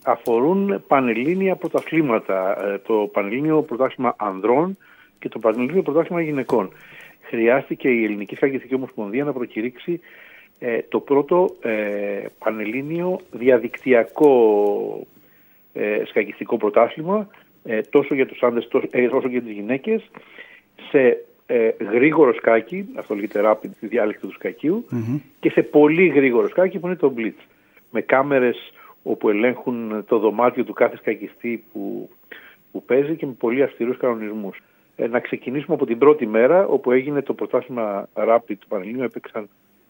αφορούν πανελλήνια πρωταθλήματα. Το Πανελλήνιο Πρωτάθλημα Ανδρών και το Πανελλήνιο Πρωτάθλημα Γυναικών. Χρειάστηκε η Ελληνική Σκακιστική Ομοσπονδία να προκηρύξει το πρώτο πανελλήνιο διαδικτυακό σκακιστικό πρωτάθλημα, τόσο για τους άντρες όσο και τις γυναίκες, σε γρήγορο σκάκι, αυτό λέγεται rapid, τη διάλεκτο του σκακίου, και σε πολύ γρήγορο σκάκι που είναι το blitz, με κάμερες όπου ελέγχουν το δωμάτιο του κάθε σκακιστή που παίζει και με πολύ αυστηρούς κανονισμούς. Να ξεκινήσουμε από την πρώτη μέρα, όπου έγινε το πρωτάθλημα rapid του Πανελλήνιου, έπαιξαν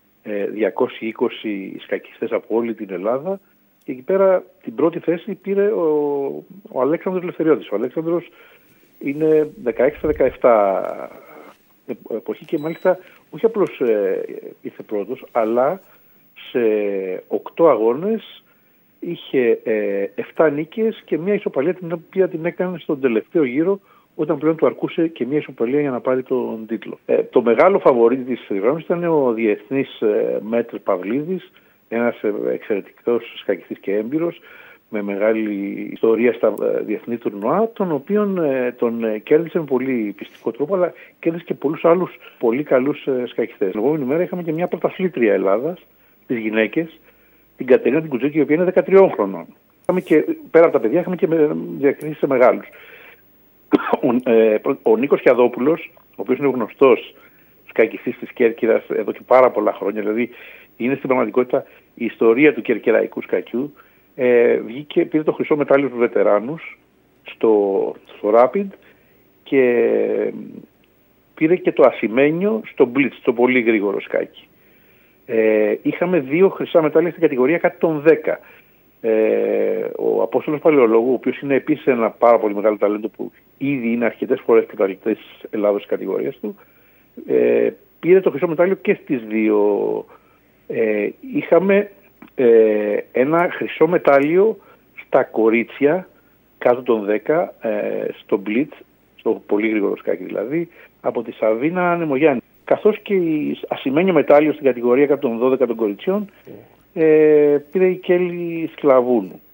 220 σκακιστές από όλη την Ελλάδα και εκεί πέρα την πρώτη θέση πήρε ο Αλέξανδρος Ελευθεριώτης. Ο Αλέξανδρος είναι 16-17 εποχή και μάλιστα όχι απλώς ήρθε πρώτος, αλλά σε 8 αγώνες είχε 7 νίκες και μια ισοπαλία την οποία την έκανε στον τελευταίο γύρο, όταν πλέον του αρκούσε και μια ισοπαλία για να πάρει τον τίτλο. Το μεγάλο φαβορί της διοργάνωσης ήταν ο διεθνής Μέτρ Παυλίδης, ένας εξαιρετικός σκακιστής και έμπειρος, με μεγάλη ιστορία στα διεθνή τουρνουά, τον οποίον τον κέρδισε με πολύ πιστικό τρόπο, αλλά κέρδισε και πολλούς άλλους πολύ καλούς σκακιστές. Την επόμενη μέρα είχαμε και μια πρωταθλήτρια Ελλάδας, τις γυναίκες, την Κατερίνα την Κουτζούκη, η οποία είναι 13 χρονών. Είχαμε και, πέρα από τα παιδιά, είχαμε και διακρίσεις σε μεγάλους. Ο Νίκος Χιαδόπουλος, ο οποίος είναι γνωστός σκακιστής της Κέρκυρας εδώ και πάρα πολλά χρόνια, δηλαδή είναι στην πραγματικότητα η ιστορία του κερκυραϊκού σκακιού, πήρε το χρυσό μετάλλιο στους βετεράνους στο Rapid και πήρε και το ασημένιο στο Blitz, το πολύ γρήγορο σκάκι. Είχαμε 2 χρυσά μετάλλια στην κατηγορία κάτω των 10. Ο Απόστολος Παλαιολόγου, ο οποίος είναι επίσης ένα πάρα πολύ μεγάλο ταλέντο που ήδη είναι αρκετές φορές πρωταθλητής της Ελλάδος της κατηγορίας του, πήρε το χρυσό μετάλλιο και στις 2. Είχαμε ένα χρυσό μετάλλιο στα κορίτσια κάτω των 10 στο Blitz, στο πολύ γρήγορο σκάκι δηλαδή, από τη Σαβίνα Ανεμογιάννη, καθώς και η ασημένιο μετάλλιο στην κατηγορία κάτω των 12 των κοριτσιών πήρε η Κέλλη Σκλαβούνου.